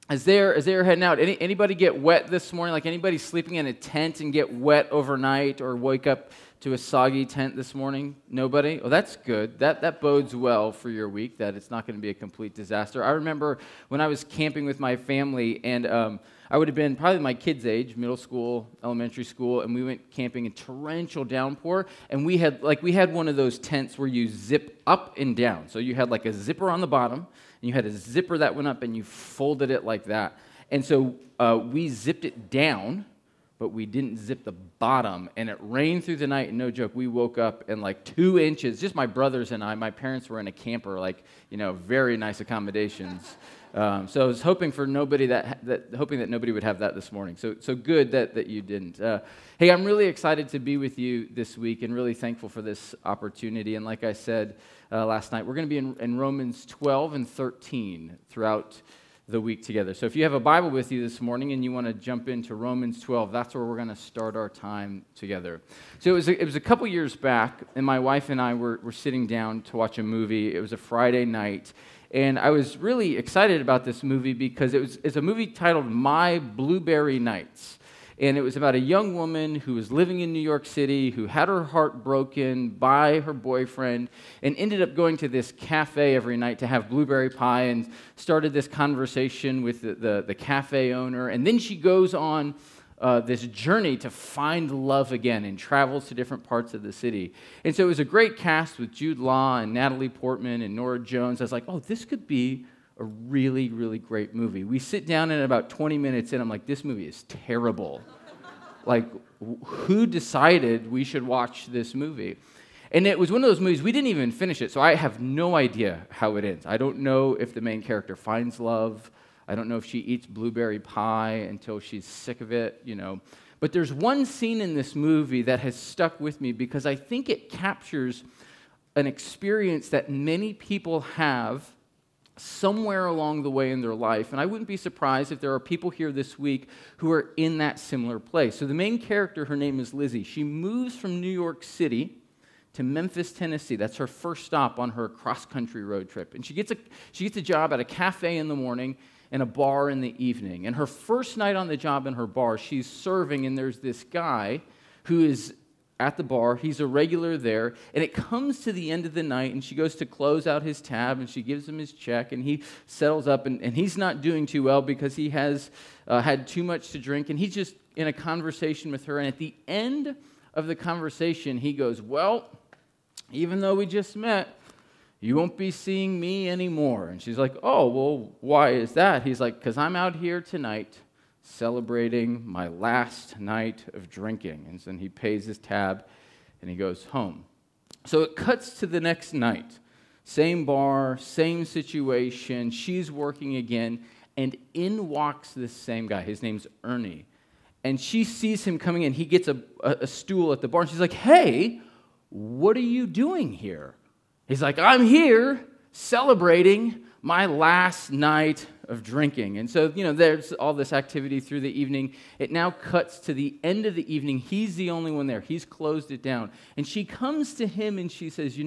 as they're heading out, anybody get wet this morning? Like anybody sleeping in a tent and get wet overnight or wake up to a soggy tent this morning? Nobody? Well, that's good. That bodes well for your week, that it's not going to be a complete disaster. I remember when I was camping with my family, and I would have been probably my kids' age, middle school, elementary school, and we went camping in torrential downpour, and we had one of those tents where you zip up and down. So you had like a zipper on the bottom, and you had a zipper that went up, and you folded it like that. And so we zipped it down, but we didn't zip the bottom, and it rained through the night, and no joke, we woke up in like 2 inches, just my brothers and I. My parents were in a camper, very nice accommodations. So I was hoping for hoping that nobody would have that this morning. So good that you didn't. Hey, I'm really excited to be with you this week and really thankful for this opportunity. And like I said last night, we're going to be in Romans 12 and 13 throughout the week together. So if you have a Bible with you this morning and you want to jump into Romans 12, that's where we're going to start our time together. So it was a couple years back, and my wife and I were sitting down to watch a movie. It was a Friday night. And I was really excited about this movie because it's a movie titled My Blueberry Nights. And it was about a young woman who was living in New York City, who had her heart broken by her boyfriend, and ended up going to this cafe every night to have blueberry pie, and started this conversation with the cafe owner. And then she goes on this journey to find love again and travels to different parts of the city. And so it was a great cast with Jude Law and Natalie Portman and Norah Jones. I was like, oh, this could be a really, really great movie. We sit down, and about 20 minutes in, I'm like, this movie is terrible. Like, who decided we should watch this movie? And it was one of those movies, we didn't even finish it, so I have no idea how it ends. I don't know if the main character finds love. I don't know if she eats blueberry pie until she's sick of it, But there's one scene in this movie that has stuck with me because I think it captures an experience that many people have somewhere along the way in their life. And I wouldn't be surprised if there are people here this week who are in that similar place. So the main character, her name is Lizzie. She moves from New York City to Memphis, Tennessee. That's her first stop on her cross-country road trip. And she gets a job at a cafe in the morning and a bar in the evening. And her first night on the job in her bar, she's serving, and there's this guy who is at the bar. He's a regular there, and it comes to the end of the night, and she goes to close out his tab, and she gives him his check, and he settles up, and he's not doing too well because he has had too much to drink, and he's just in a conversation with her, and at the end of the conversation, he goes, well, even though we just met, you won't be seeing me anymore. And she's like, oh, well, why is that? He's like, because I'm out here tonight celebrating my last night of drinking. And then he pays his tab, and he goes home. So it cuts to the next night. Same bar, same situation. She's working again, and in walks this same guy. His name's Ernie. And she sees him coming in. He gets a stool at the bar, and she's like, hey, what are you doing here? He's like, I'm here celebrating my last night of drinking. And so, there's all this activity through the evening. It now cuts to the end of the evening. He's the only one there. He's closed it down. And she comes to him and she says,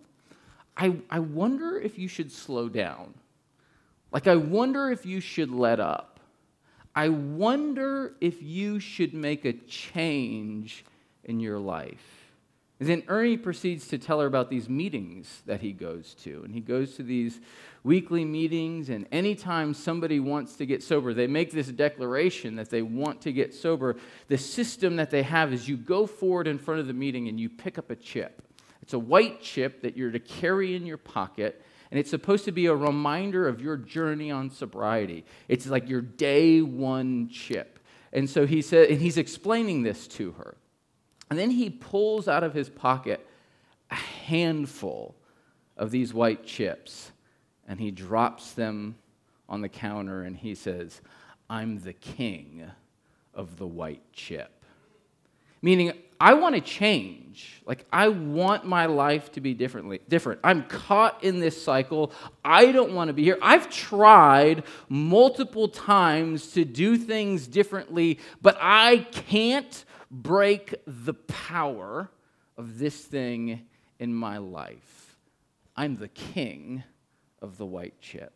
I wonder if you should slow down. Like, I wonder if you should let up. I wonder if you should make a change in your life. And then Ernie proceeds to tell her about these meetings that he goes to. And he goes to these weekly meetings, and anytime somebody wants to get sober, they make this declaration that they want to get sober. The system that they have is you go forward in front of the meeting and you pick up a chip. It's a white chip that you're to carry in your pocket, and it's supposed to be a reminder of your journey on sobriety. It's like your day one chip. And so he said, and he's explaining this to her. And then he pulls out of his pocket a handful of these white chips, and he drops them on the counter, and he says, I'm the king of the white chip. Meaning, I want to change. Like, I want my life to be different. I'm caught in this cycle. I don't want to be here. I've tried multiple times to do things differently, but I can't break the power of this thing in my life. I'm the king of the white chip.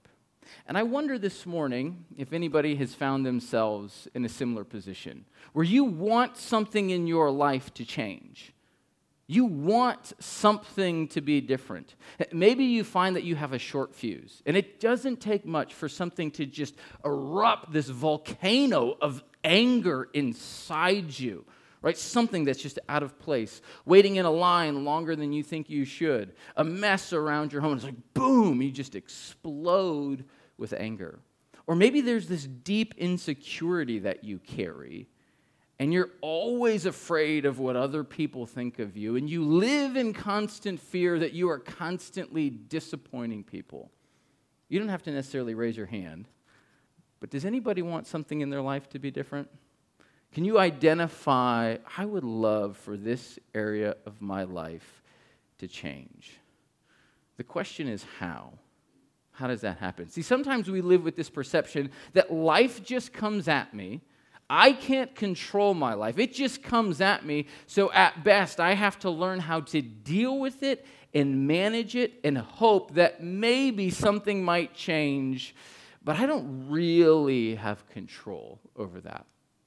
And I wonder this morning if anybody has found themselves in a similar position, where you want something in your life to change. You want something to be different. Maybe you find that you have a short fuse, and it doesn't take much for something to just erupt this volcano of anger inside you, right? Something that's just out of place, waiting in a line longer than you think you should, a mess around your home. It's like, boom, you just explode with anger. Or maybe there's this deep insecurity that you carry, and you're always afraid of what other people think of you, and you live in constant fear that you are constantly disappointing people. You don't have to necessarily raise your hand, but does anybody want something in their life to be different? Can you identify, I would love for this area of my life to change? The question is how? How does that happen? See, sometimes we live with this perception that life just comes at me. I can't control my life. It just comes at me. So at best, I have to learn how to deal with it and manage it and hope that maybe something might change, but I don't really have control over that.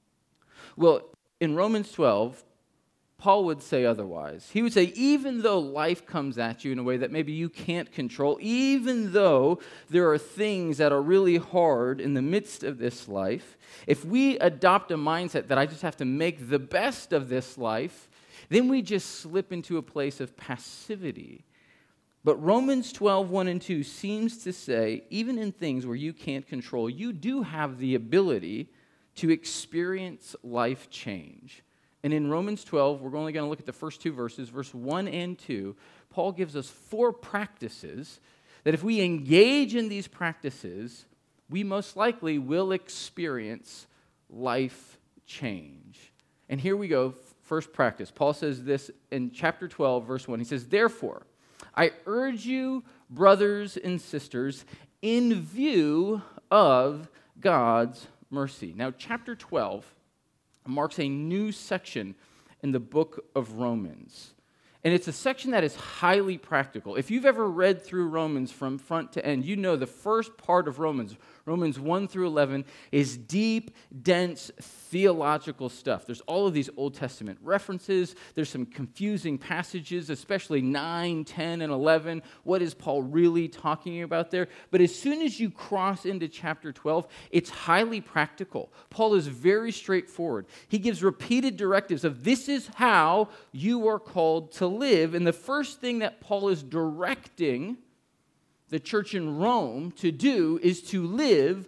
Well, in Romans 12, Paul would say otherwise. He would say, even though life comes at you in a way that maybe you can't control, even though there are things that are really hard in the midst of this life, if we adopt a mindset that I just have to make the best of this life, then we just slip into a place of passivity. But Romans 12, 1 and 2 seems to say, even in things where you can't control, you do have the ability to experience life change. And in Romans 12, we're only going to look at the first two verses, verse 1 and 2. Paul gives us 4 practices that if we engage in these practices, we most likely will experience life change. And here we go, first practice. Paul says this in chapter 12, verse 1. He says, therefore, I urge you, brothers and sisters, in view of God's mercy. Now, chapter 12 marks a new section in the book of Romans. And it's a section that is highly practical. If you've ever read through Romans from front to end, you know the first part of Romans, Romans 1 through 11, is deep, dense, theological stuff. There's all of these Old Testament references. There's some confusing passages, especially 9, 10, and 11. What is Paul really talking about there? But as soon as you cross into chapter 12, it's highly practical. Paul is very straightforward. He gives repeated directives of this is how you are called to live. And the first thing that Paul is directing the church in Rome to do is to live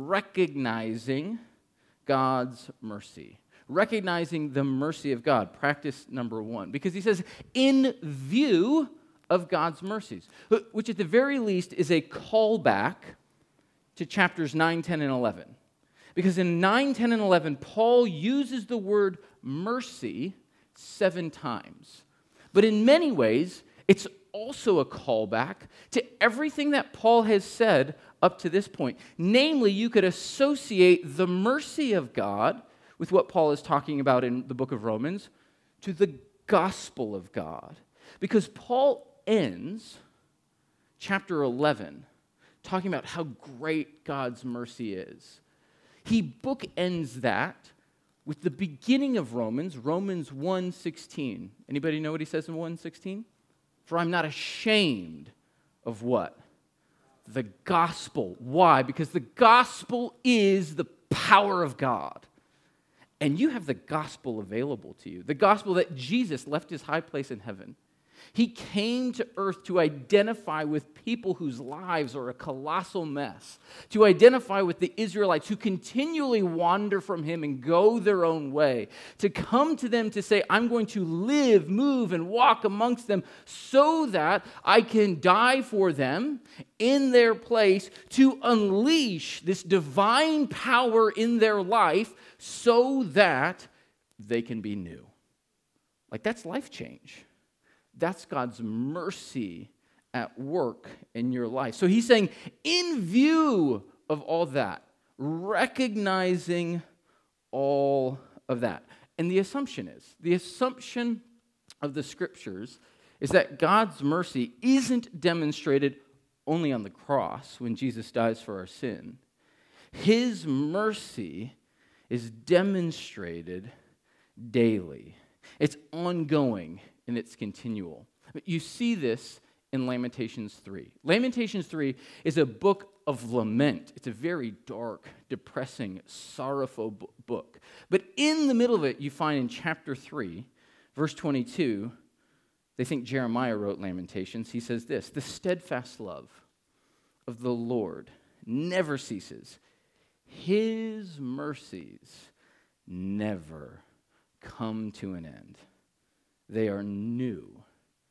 recognizing God's mercy. Recognizing the mercy of God. Practice number 1. Because he says, in view of God's mercies, which at the very least is a callback to chapters 9, 10, and 11. Because in 9, 10, and 11, Paul uses the word mercy 7 times. But in many ways, it's also a callback to everything that Paul has said up to this point. Namely, you could associate the mercy of God with what Paul is talking about in the book of Romans to the gospel of God. Because Paul ends chapter 11 talking about how great God's mercy is. He bookends that with the beginning of Romans, Romans 1:16. Anybody know what he says in 1:16? For I'm not ashamed of what? The gospel. Why? Because the gospel is the power of God. And you have the gospel available to you. The gospel that Jesus left his high place in heaven. He came to earth to identify with people whose lives are a colossal mess, to identify with the Israelites who continually wander from him and go their own way, to come to them to say, I'm going to live, move, and walk amongst them so that I can die for them in their place, to unleash this divine power in their life so that they can be new. Like, that's life change. That's God's mercy at work in your life. So he's saying, in view of all that, recognizing all of that. And the assumption of the scriptures is that God's mercy isn't demonstrated only on the cross when Jesus dies for our sin. His mercy is demonstrated daily. It's ongoing and it's continual. You see this in Lamentations 3. Lamentations 3 is a book of lament. It's a very dark, depressing, sorrowful book. But in the middle of it, you find in chapter 3, verse 22, they think Jeremiah wrote Lamentations. He says this, "The steadfast love of the Lord never ceases. His mercies never come to an end. They are new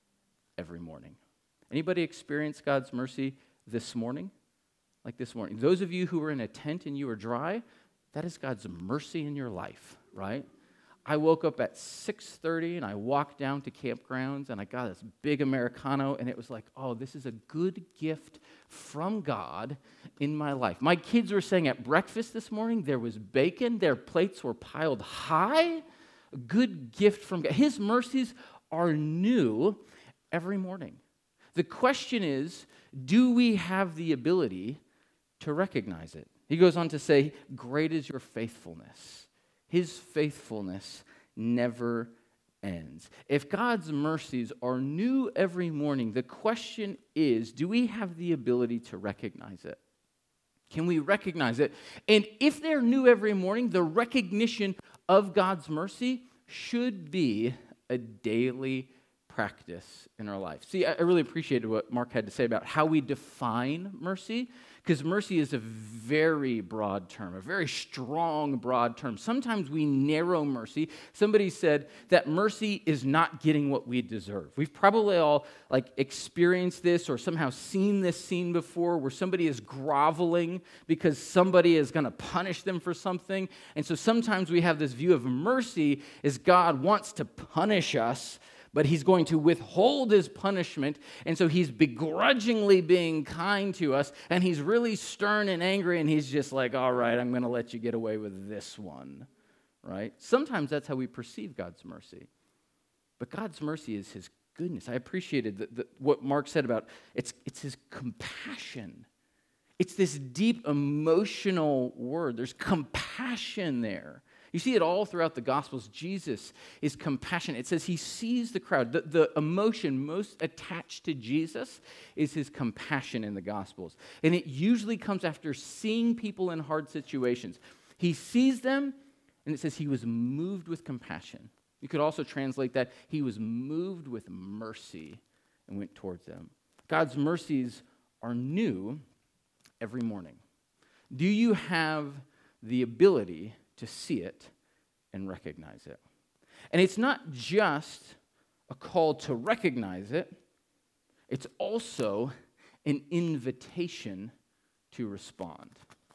every morning." Anybody experience God's mercy this morning? Like this morning. Those of you who were in a tent and you were dry, that is God's mercy in your life, right? I woke up at 6:30 and I walked down to campgrounds and I got this big Americano and it was like, oh, this is a good gift from God in my life. My kids were saying at breakfast this morning, there was bacon, their plates were piled high. A good gift from God. His mercies are new every morning. The question is, do we have the ability to recognize it? He goes on to say, great is your faithfulness. His faithfulness never ends. If God's mercies are new every morning, the question is, do we have the ability to recognize it? Can we recognize it? And if they're new every morning, the recognition of God's mercy should be a daily practice in our life. See, I really appreciated what Mark had to say about how we define mercy, because mercy is a very broad term, a very strong, broad term. Sometimes we narrow mercy. Somebody said that mercy is not getting what we deserve. We've probably all experienced this or somehow seen this scene before where somebody is groveling because somebody is going to punish them for something. And so sometimes we have this view of mercy as God wants to punish us, but he's going to withhold his punishment, and so he's begrudgingly being kind to us, and he's really stern and angry, and he's just like, all right, I'm going to let you get away with this one, right? Sometimes that's how we perceive God's mercy, but God's mercy is his goodness. I appreciated what Mark said about it's his compassion. It's this deep emotional word. There's compassion there. You see it all throughout the Gospels. Jesus is compassionate. It says he sees the crowd. The emotion most attached to Jesus is his compassion in the Gospels. And it usually comes after seeing people in hard situations. He sees them, and it says he was moved with compassion. You could also translate that he was moved with mercy and went towards them. God's mercies are new every morning. Do you have the ability to see it and recognize it? And it's not just a call to recognize it, it's also an invitation to respond.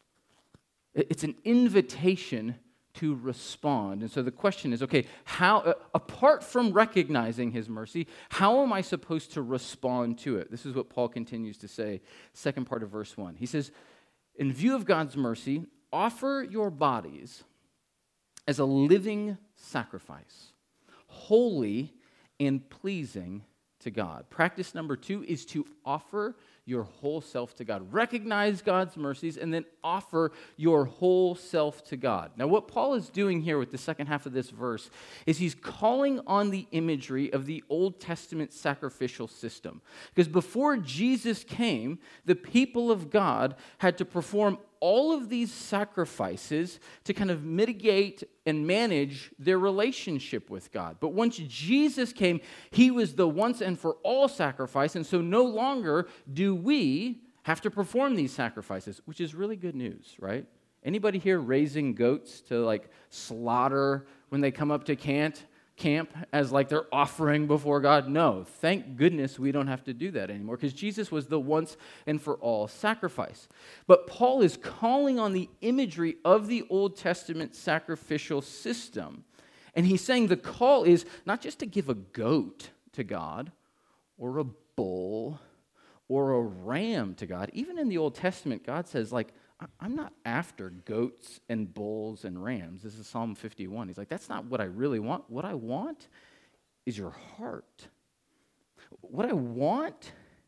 It's an invitation to respond. And so the question is, okay, how, apart from recognizing his mercy, how am I supposed to respond to it? This is what Paul continues to say, second part of verse 1. He says, in view of God's mercy, offer your bodies as a living sacrifice, holy and pleasing to God. Practice number 2 is to offer your whole self to God. Recognize God's mercies and then offer your whole self to God. Now, what Paul is doing here with the second half of this verse is he's calling on the imagery of the Old Testament sacrificial system. Because before Jesus came, the people of God had to perform all of these sacrifices to kind of mitigate and manage their relationship with God. But once Jesus came, he was the once and for all sacrifice, and so no longer do we have to perform these sacrifices, which is really good news, right? Anybody here raising goats to slaughter when they come up to camp as their offering before God? No, thank goodness we don't have to do that anymore because Jesus was the once and for all sacrifice. But Paul is calling on the imagery of the Old Testament sacrificial system. And he's saying the call is not just to give a goat to God or a bull or a ram to God. Even in the Old Testament, God says, I'm not after goats and bulls and rams. This is Psalm 51. He's like, that's not what I really want. What I want is your heart. What I want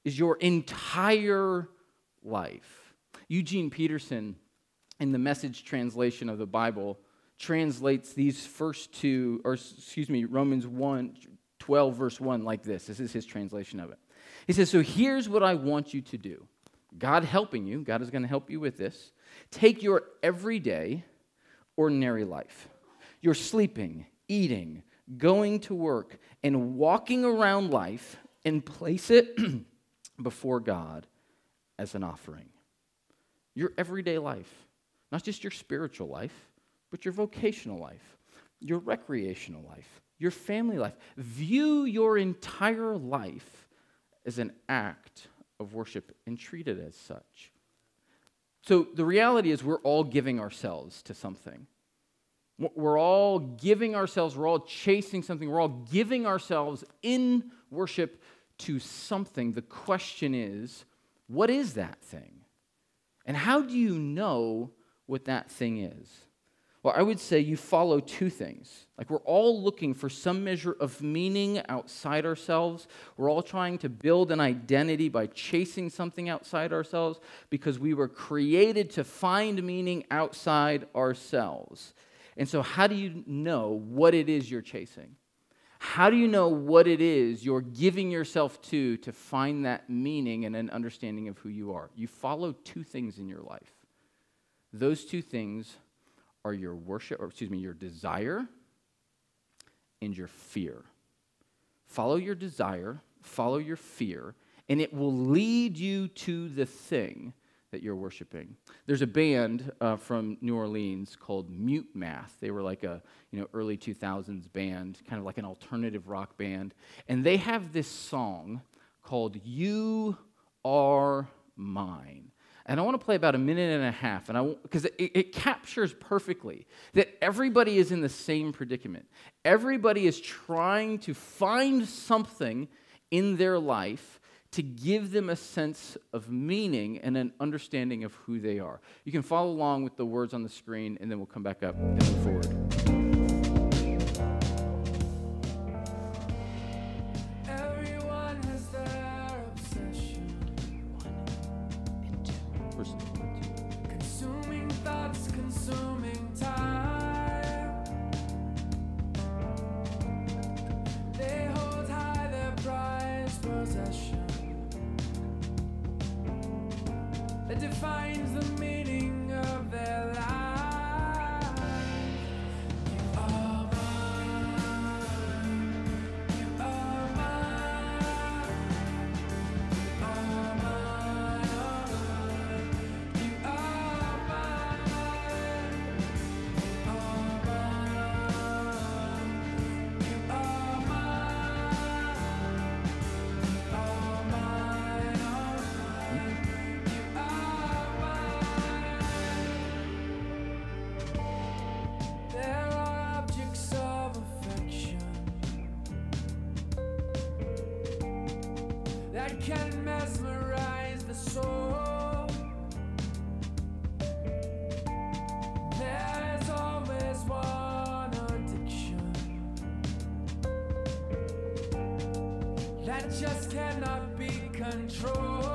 is your entire life. Eugene Peterson, in the Message translation of the Bible, translates these first two, Romans 12, verse 1 like this. This is his translation of it. He says, so here's what I want you to do. God helping you, God is going to help you with this. Take your everyday, ordinary life. Your sleeping, eating, going to work, and walking around life, and place it before God as an offering. Your everyday life, not just your spiritual life, but your vocational life, your recreational life, your family life. View your entire life as an act of worship and treat it as such. So the reality is we're all giving ourselves to something. We're all giving ourselves, we're all chasing something, we're all giving ourselves in worship to something. The question is, what is that thing? And how do you know what that thing is? Well, I would say you follow two things. Like we're all looking for some measure of meaning outside ourselves. We're all trying to build an identity by chasing something outside ourselves because we were created to find meaning outside ourselves. And so how do you know what it is you're chasing? How do you know what it is you're giving yourself to find that meaning and an understanding of who you are? You follow two things in your life. Those two things are your your desire and your fear. Follow your desire, follow your fear, and it will lead you to the thing that you're worshiping. There's a band from New Orleans called Mute Math. They were like a early 2000s band, kind of like an alternative rock band. And they have this song called You Are Mine. And I want to play about a minute and a half, because it captures perfectly that everybody is in the same predicament. Everybody is trying to find something in their life to give them a sense of meaning and an understanding of who they are. You can follow along with the words on the screen, and then we'll come back up and move forward. Everyone has their obsession. Consuming thoughts, consuming time. They hold high their prized possession. That defines the meaning of their life. You are mine. You are mine. You are mine. You are mine. You are mine. You are mine. You are mine. There are objects of affection that can mesmerize the soul. There's always one addiction that just cannot be controlled.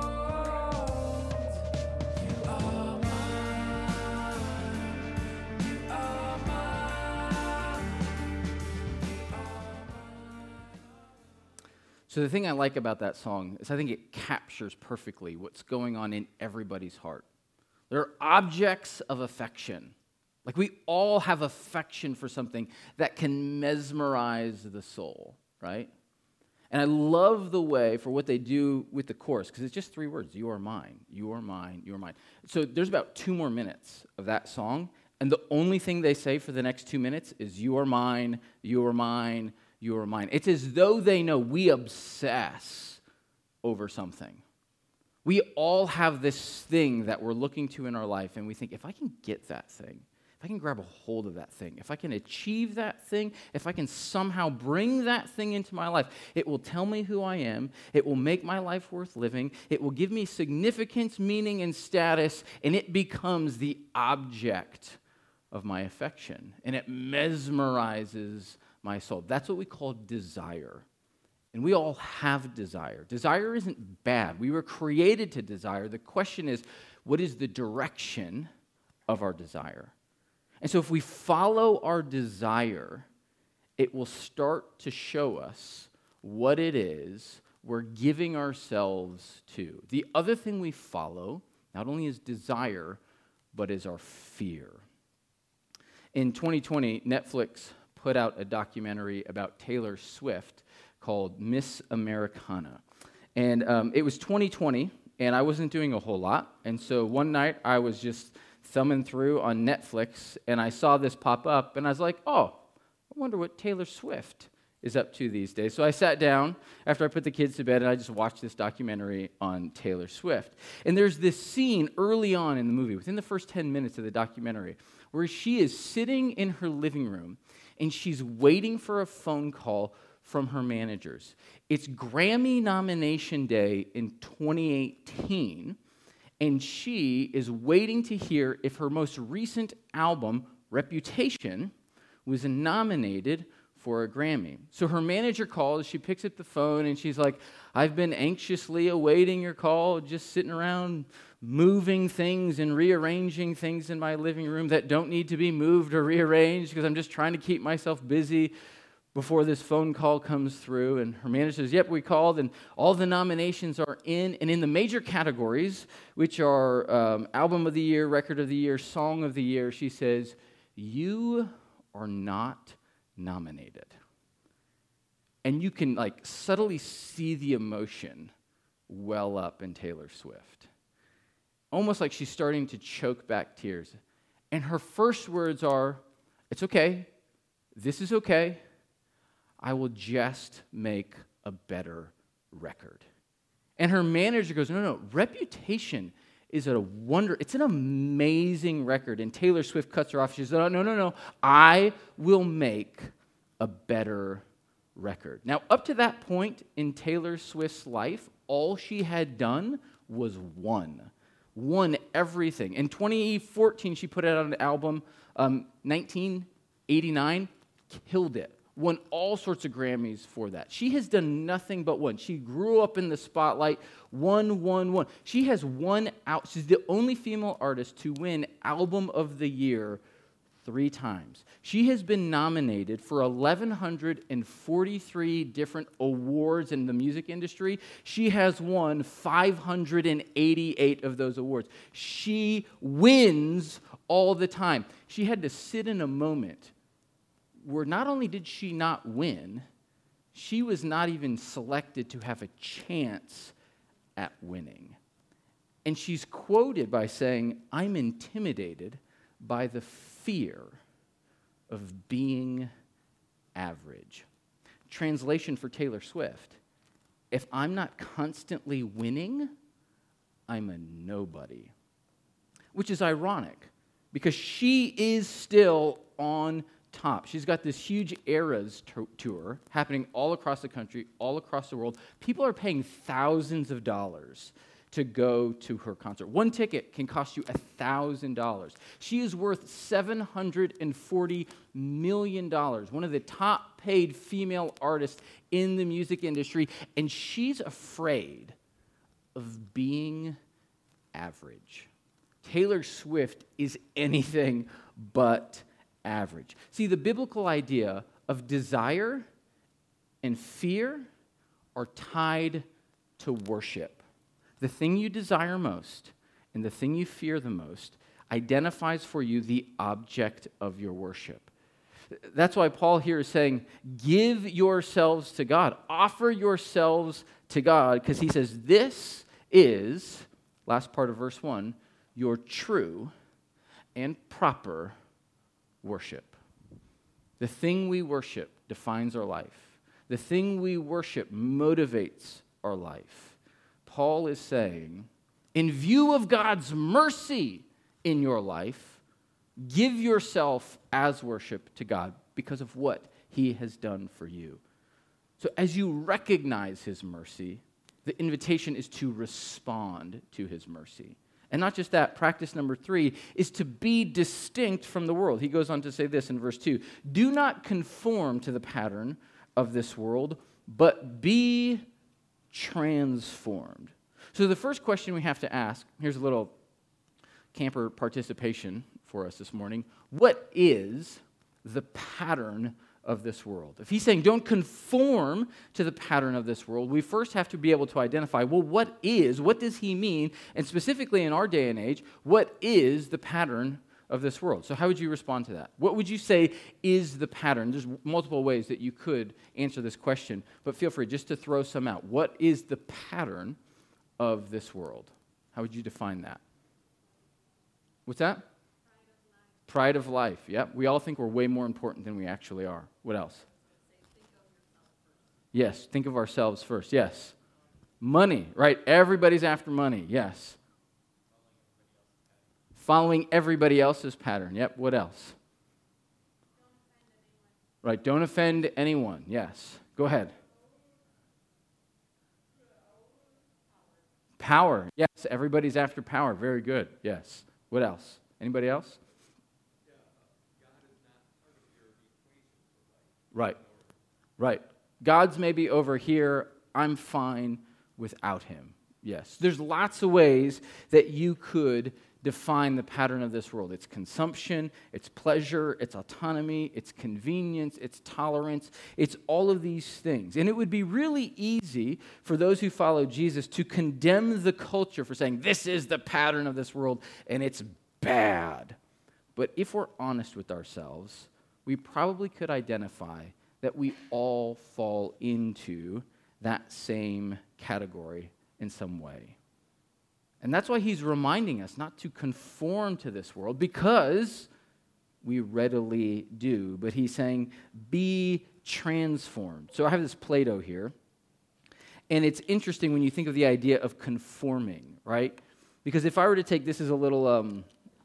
You are mine. You are mine. You are mine. So the thing I like about that song is I think it captures perfectly what's going on in everybody's heart. There are objects of affection. Like we all have affection for something that can mesmerize the soul, right? And I love the way for what they do with the chorus, because it's just three words: you are mine, you are mine, you are mine. So there's about 2 more minutes of that song, and the only thing they say for the next 2 minutes is you are mine, you are mine, you are mine. It's as though they know we obsess over something. We all have this thing that we're looking to in our life, and we think, if I can get that thing, if I can grab a hold of that thing, if I can achieve that thing, if I can somehow bring that thing into my life, it will tell me who I am, it will make my life worth living, it will give me significance, meaning, and status, and it becomes the object of my affection, and it mesmerizes my soul. That's what we call desire And we all have desire. Desire isn't bad. We were created to desire. The question is, what is the direction of our desire? And so if we follow our desire, it will start to show us what it is we're giving ourselves to. The other thing we follow not only is desire, but is our fear. In 2020, Netflix put out a documentary about Taylor Swift called Miss Americana. And it was 2020, and I wasn't doing a whole lot. And so one night, I was just thumbing through on Netflix, and I saw this pop up, and I was like, oh, I wonder what Taylor Swift is up to these days. So I sat down after I put the kids to bed, and I just watched this documentary on Taylor Swift. And there's this scene early on in the movie, within the first 10 minutes of the documentary, where she is sitting in her living room, and she's waiting for a phone call from her managers. It's Grammy nomination day in 2018, and she is waiting to hear if her most recent album, Reputation, was nominated for a Grammy. So her manager calls, she picks up the phone, and she's like, I've been anxiously awaiting your call, just sitting around moving things and rearranging things in my living room that don't need to be moved or rearranged because I'm just trying to keep myself busy before this phone call comes through. And her manager says, yep, we called, and all the nominations are in. And in the major categories, which are Album of the Year, Record of the Year, Song of the Year, she says, you are not nominated. And you can subtly see the emotion well up in Taylor Swift. Almost like she's starting to choke back tears. And her first words are, it's okay, this is okay, I will just make a better record. And her manager goes, no, Reputation is it's an amazing record. And Taylor Swift cuts her off. She says, no, I will make a better record. Now, up to that point in Taylor Swift's life, all she had done was won everything. In 2014, she put out an album, 1989, killed it. Won all sorts of Grammys for that. She has done nothing but win. She grew up in the spotlight, won. She has won out. She's the only female artist to win Album of the Year 3 times. She has been nominated for 1,143 different awards in the music industry. She has won 588 of those awards. She wins all the time. She had to sit in a moment where not only did she not win, she was not even selected to have a chance at winning. And she's quoted by saying, I'm intimidated by the fear of being average. Translation for Taylor Swift, if I'm not constantly winning, I'm a nobody. Which is ironic, because she is still on top. She's got this huge Eras tour happening all across the country, all across the world. People are paying thousands of dollars to go to her concert. One ticket can cost you $1,000. She is worth $740 million, one of the top paid female artists in the music industry, and she's afraid of being average. Taylor Swift is anything but average. See, the biblical idea of desire and fear are tied to worship. The thing you desire most and the thing you fear the most identifies for you the object of your worship. That's why Paul here is saying, give yourselves to God. Offer yourselves to God, because he says this is, last part of verse 1, your true and proper worship. The thing we worship defines our life. The thing we worship motivates our life. Paul is saying, in view of God's mercy in your life, give yourself as worship to God because of what he has done for you. So as you recognize his mercy, the invitation is to respond to his mercy. And not just that, practice number 3 is to be distinct from the world. He goes on to say this in verse 2, do not conform to the pattern of this world, but be transformed. So the first question we have to ask, here's a little camper participation for us this morning. What is the pattern of this world? If he's saying don't conform to the pattern of this world, we first have to be able to identify, well, what does he mean? And specifically in our day and age, what is the pattern of this world? So how would you respond to that? What would you say is the pattern? There's multiple ways that you could answer this question, but feel free just to throw some out. What is the pattern of this world? How would you define that? What's that? Pride of life. Yep. We all think we're way more important than we actually are. What else? Yes. Think of ourselves first. Yes. Money. Right. Everybody's after money. Yes. Following everybody else's pattern. Yep. What else? Right. Don't offend anyone. Yes. Go ahead. Power. Yes. Everybody's after power. Very good. Yes. What else? Anybody else? Right. Right. God's maybe over here. I'm fine without him. Yes. There's lots of ways that you could define the pattern of this world. It's consumption, it's pleasure, it's autonomy, it's convenience, it's tolerance, it's all of these things. And it would be really easy for those who follow Jesus to condemn the culture for saying, this is the pattern of this world, and it's bad. But if we're honest with ourselves, we probably could identify that we all fall into that same category in some way. And that's why he's reminding us not to conform to this world, because we readily do. But he's saying, be transformed. So I have this Play-Doh here. And it's interesting when you think of the idea of conforming, right? Because if I were to take this as a little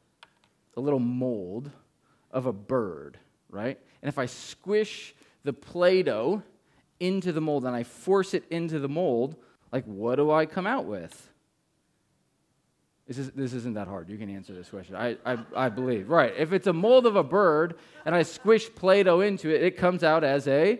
mold of a bird, right? And if I squish the Play-Doh into the mold and I force it into the mold, like, what do I come out with? This isn't that hard. You can answer this question. I believe. Right. If it's a mold of a bird and I squish Play-Doh into it, it comes out as a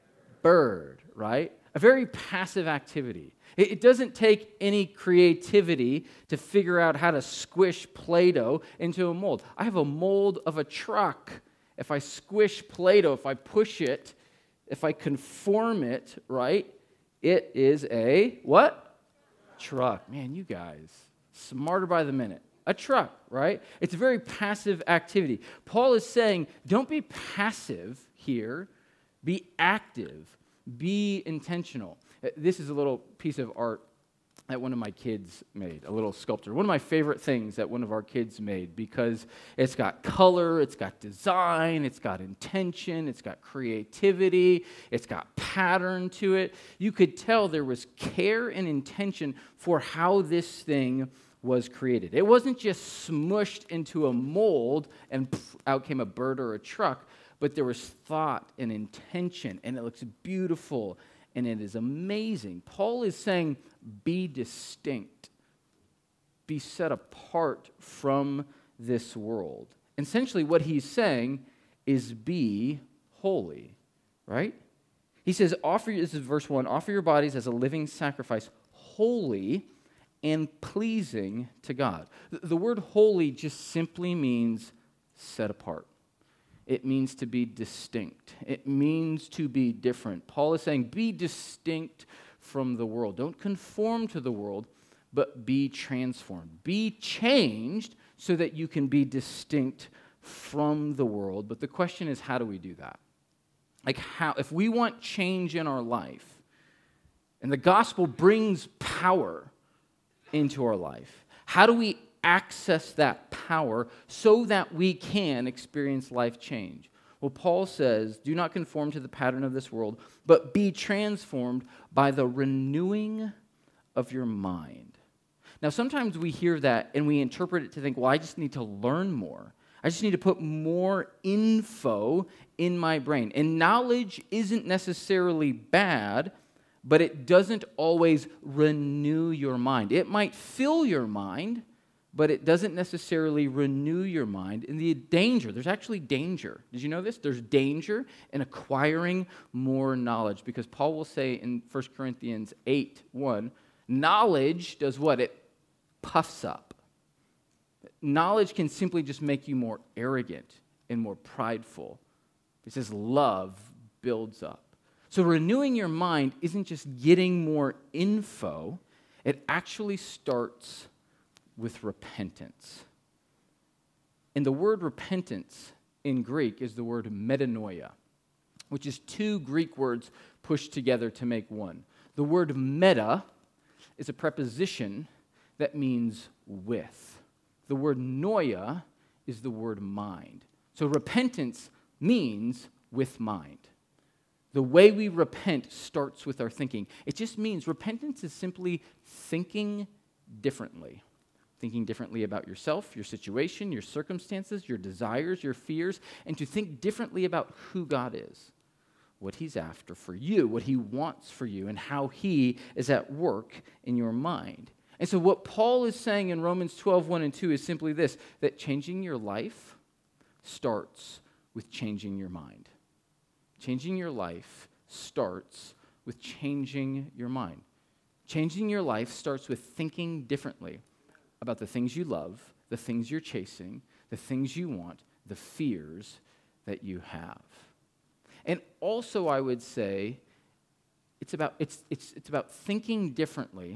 bird, right? A very passive activity. It doesn't take any creativity to figure out how to squish Play-Doh into a mold. I have a mold of a truck. If I squish Play-Doh, if I push it, if I conform it, right, it is a what? Truck. Man, you guys, smarter by the minute. A truck, right? It's a very passive activity. Paul is saying, don't be passive here. Be active. Be intentional. This is a little piece of art that one of my kids made, a little sculpture. One of my favorite things that one of our kids made, because it's got color, it's got design, it's got intention, it's got creativity, it's got pattern to it. You could tell there was care and intention for how this thing was created. It wasn't just smushed into a mold and out came a bird or a truck, but there was thought and intention, and it looks beautiful, and it is amazing. Paul is saying, be distinct. Be set apart from this world. Essentially, what he's saying is be holy, right? He says, this is verse 1, offer your bodies as a living sacrifice, holy and pleasing to God. The word holy just simply means set apart. It means to be distinct. It means to be different. Paul is saying, be distinct from the world. Don't conform to the world, but be transformed. Be changed so that you can be distinct from the world. But the question is, how do we do that? Like, how? If we want change in our life, and the gospel brings power into our life, how do we access that power so that we can experience life change? Well, Paul says, do not conform to the pattern of this world, but be transformed by the renewing of your mind. Now, sometimes we hear that and we interpret it to think, well, I just need to learn more. I just need to put more info in my brain. And knowledge isn't necessarily bad, but it doesn't always renew your mind. It might fill your mind, but it doesn't necessarily renew your mind. And there's actually danger. Did you know this? There's danger in acquiring more knowledge, because Paul will say in 1 Corinthians 8:1, knowledge does what? It puffs up. Knowledge can simply just make you more arrogant and more prideful. It says love builds up. So renewing your mind isn't just getting more info. It actually starts with repentance. And the word repentance in Greek is the word metanoia, which is two Greek words pushed together to make one. The word meta is a preposition that means with. The word noia is the word mind. So repentance means with mind. The way we repent starts with our thinking. It just means repentance is simply thinking differently. Thinking differently about yourself, your situation, your circumstances, your desires, your fears, and to think differently about who God is, what He's after for you, what He wants for you, and how He is at work in your mind. And so what Paul is saying in Romans 12:1 and 2 is simply this, that changing your life starts with changing your mind. Changing your life starts with changing your mind. Changing your life starts with thinking differently about the things you love, the things you're chasing, the things you want, the fears that you have. And also, I would say, it's about thinking differently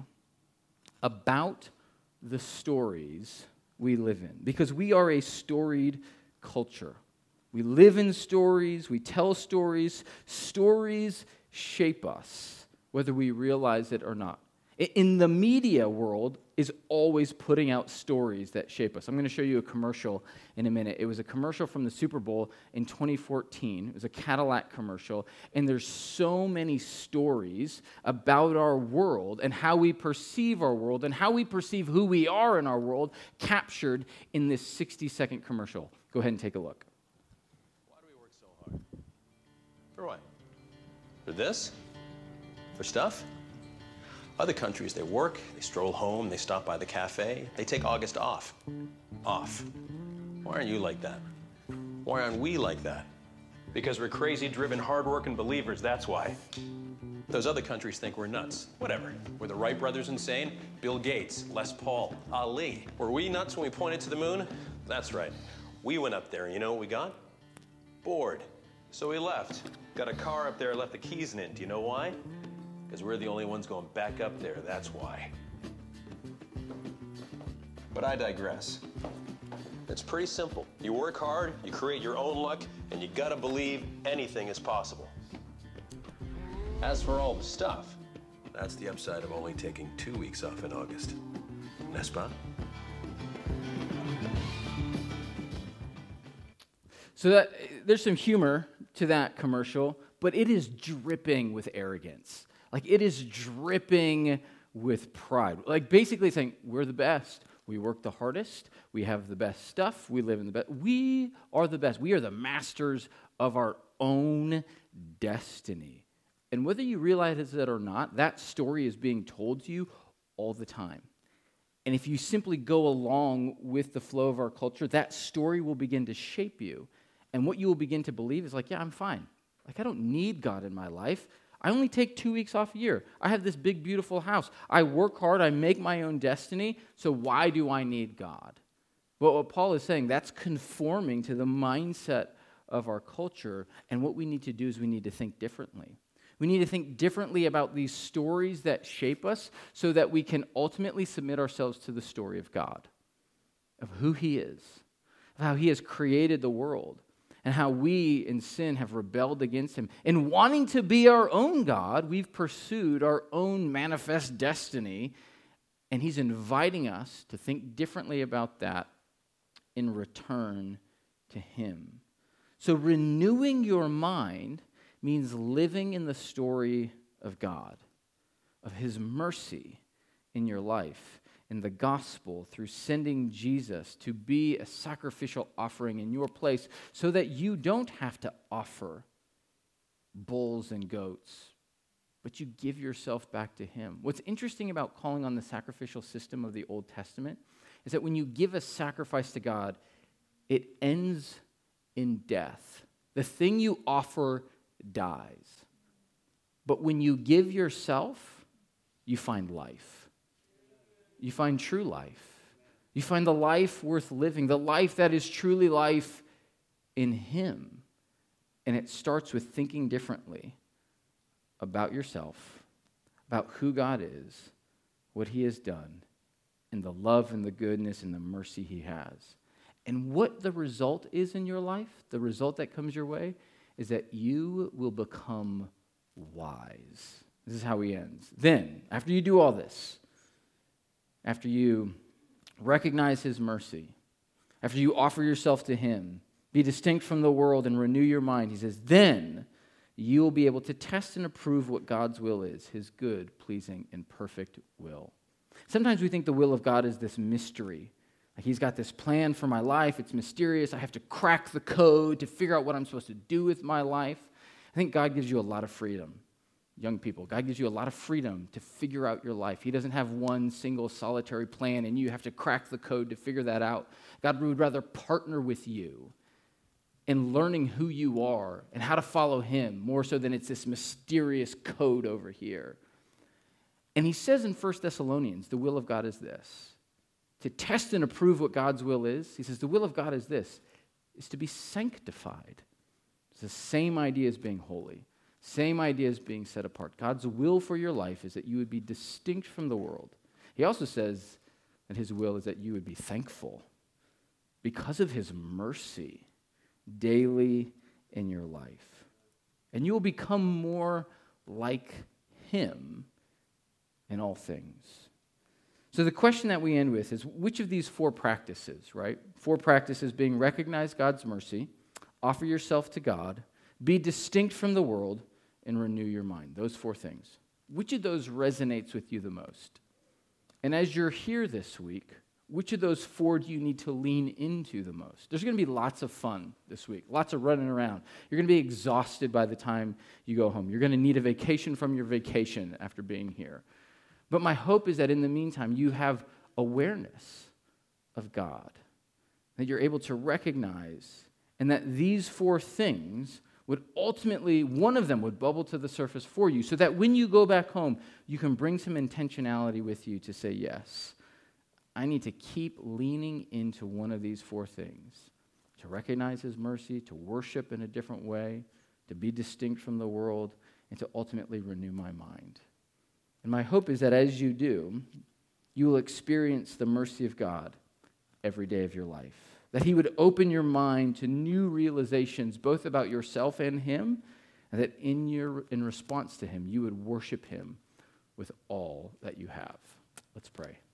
about the stories we live in, because we are a storied culture. We live in stories, we tell stories. Stories shape us, whether we realize it or not. In the media world is always putting out stories that shape us. I'm going to show you a commercial in a minute. It was a commercial from the Super Bowl in 2014. It was a Cadillac commercial, and there's so many stories about our world and how we perceive our world and how we perceive who we are in our world captured in this 60-second commercial. Go ahead and take a look. Why do we work so hard? For what? For this? For stuff? Other countries, they work, they stroll home, they stop by the cafe, they take August off. Off. Why aren't you like that? Why aren't we like that? Because we're crazy, driven, hard-working believers, that's why. Those other countries think we're nuts. Whatever. Were the Wright brothers insane? Bill Gates, Les Paul, Ali. Were we nuts when we pointed to the moon? That's right. We went up there, and you know what we got? Bored. So we left. Got a car up there, left the keys in it. Do you know why? Because we're the only ones going back up there, that's why. But I digress. It's pretty simple. You work hard, you create your own luck, and you gotta believe anything is possible. As for all the stuff, that's the upside of only taking 2 weeks off in August. N'est-ce pas? So there's some humor to that commercial, but it is dripping with arrogance. Like, it is dripping with pride. Like, basically saying, we're the best. We work the hardest. We have the best stuff. We live in the best. We are the best. We are the masters of our own destiny. And whether you realize it or not, that story is being told to you all the time. And if you simply go along with the flow of our culture, that story will begin to shape you. And what you will begin to believe is like, yeah, I'm fine. Like, I don't need God in my life. I only take 2 weeks off a year. I have this big, beautiful house. I work hard. I make my own destiny. So why do I need God? But what Paul is saying, that's conforming to the mindset of our culture. And what we need to do is we need to think differently. We need to think differently about these stories that shape us so that we can ultimately submit ourselves to the story of God, of who He is, of how He has created the world, and how we in sin have rebelled against Him. In wanting to be our own God, we've pursued our own manifest destiny, and He's inviting us to think differently about that in return to Him. So renewing your mind means living in the story of God, of His mercy in your life, in the gospel, through sending Jesus to be a sacrificial offering in your place so that you don't have to offer bulls and goats, but you give yourself back to Him. What's interesting about calling on the sacrificial system of the Old Testament is that when you give a sacrifice to God, it ends in death. The thing you offer dies. But when you give yourself, you find life. You find true life. You find the life worth living, the life that is truly life in Him. And it starts with thinking differently about yourself, about who God is, what He has done, and the love and the goodness and the mercy He has. And what the result is in your life, the result that comes your way, is that you will become wise. This is how He ends. Then, after you do all this, after you recognize His mercy, after you offer yourself to Him, be distinct from the world and renew your mind, He says, then you will be able to test and approve what God's will is, His good, pleasing, and perfect will. Sometimes we think the will of God is this mystery. Like He's got this plan for my life. It's mysterious. I have to crack the code to figure out what I'm supposed to do with my life. I think God gives you a lot of freedom. Young people, God gives you a lot of freedom to figure out your life. He doesn't have one single solitary plan and you have to crack the code to figure that out. God would rather partner with you in learning who you are and how to follow Him more so than it's this mysterious code over here. And he says in 1 Thessalonians, the will of God is this. To test and approve what God's will is, he says the will of God is this, is to be sanctified. It's the same idea as being holy. Same idea as being set apart. God's will for your life is that you would be distinct from the world. He also says that His will is that you would be thankful because of His mercy daily in your life. And you will become more like Him in all things. So the question that we end with is, which of these 4 practices, right? 4 practices being recognize God's mercy, offer yourself to God, be distinct from the world, and renew your mind. Those 4 things. Which of those resonates with you the most? And as you're here this week, which of those 4 do you need to lean into the most? There's going to be lots of fun this week, lots of running around. You're going to be exhausted by the time you go home. You're going to need a vacation from your vacation after being here. But my hope is that in the meantime, you have awareness of God, that you're able to recognize, and that these 4 things would ultimately, one of them would bubble to the surface for you, so that when you go back home, you can bring some intentionality with you to say, yes, I need to keep leaning into one of these 4 things, to recognize His mercy, to worship in a different way, to be distinct from the world, and to ultimately renew my mind. And my hope is that as you do, you will experience the mercy of God every day of your life. That He would open your mind to new realizations, both about yourself and Him, and that in response to Him, you would worship Him with all that you have. Let's pray.